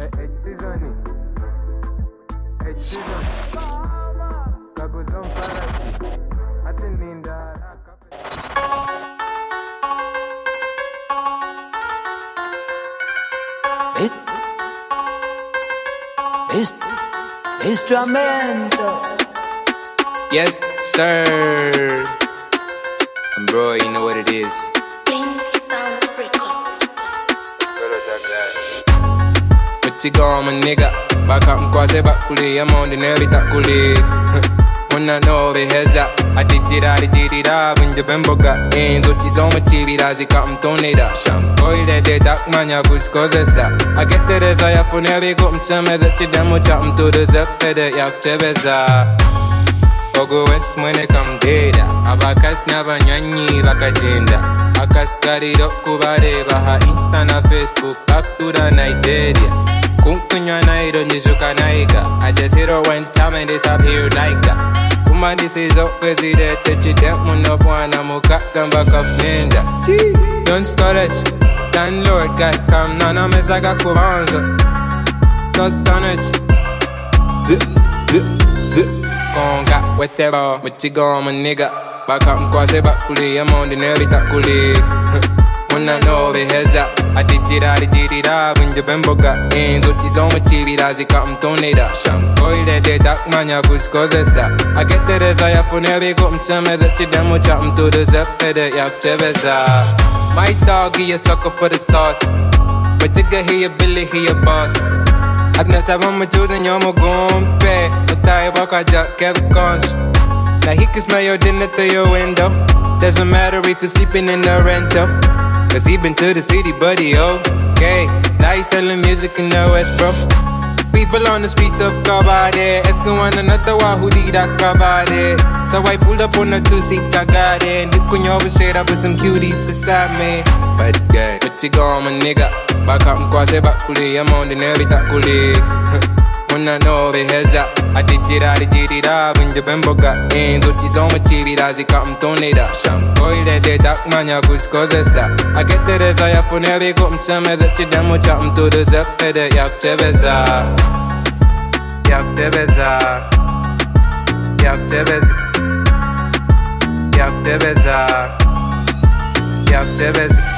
Instrumento. Yes, sir. And bro, you know what it is. What you got, my nigga? Back up and quasi back fully. I'm on the nerve, that fully. When I know the heads up, I did it up. When the bembo got in, so she's on my TV, as it got him to need that. Boy, they dark man, ya push cause it's that. I get the desire for never come to me, that you demo chop to the zep, that yak chebeza. Ogo West when they come data. Abakas never nyanyi, bakajinda. Akas carried up kubare, baha Insta na Facebook, back to the Nigeria. Kunkunya nairo nijuka naiga. I just hit her one time and disappear like that. Kuma this is up cause it touch it up mun up one I'm back of ninja. Don't storage, landlord guy come nana me zaga kubanzo. Just done it. Conga whatever, what you got my nigga? Back up and quasi back fully, I'm on the nerve that fully. When I know the heads up, I did it up. When the bembo got in, so she's on my TV, as it got him to need that. Boy, they dark man, ya push cause it's that. I get the desire for never come to me, that you demo chop to the zep, that yak chebeza. My dog, he a sucker for the sauce. But you get here, Billy, he a boss. I've never time I'm choosing, you're my gompe. But I walk a jack, Kevin Conch. Now he can smell your dinner through your window. Doesn't matter if you're sleeping in the rental. Cause he been to the city, buddy, okay. Now he's selling music in the West, bro. People on the streets of Kabade. Asking one another why who did that Kabade. So I pulled up on a two-seat, I got it. And look on your shade up with some cuties beside me. But yeah, what you got, my nigga? Back up and quasi back fully, I'm on the nerve that fully. When I know the heads up, I did it up. When the bembo got in, so she's on my TV, as it got him to need that. Boy, they dark man, ya push cause it's that. I get the desire for never come to me, that you demo chop to the zep, that yak chebeza. Yak chebeza. Yak chebeza. Yak chebeza. Yak chebeza.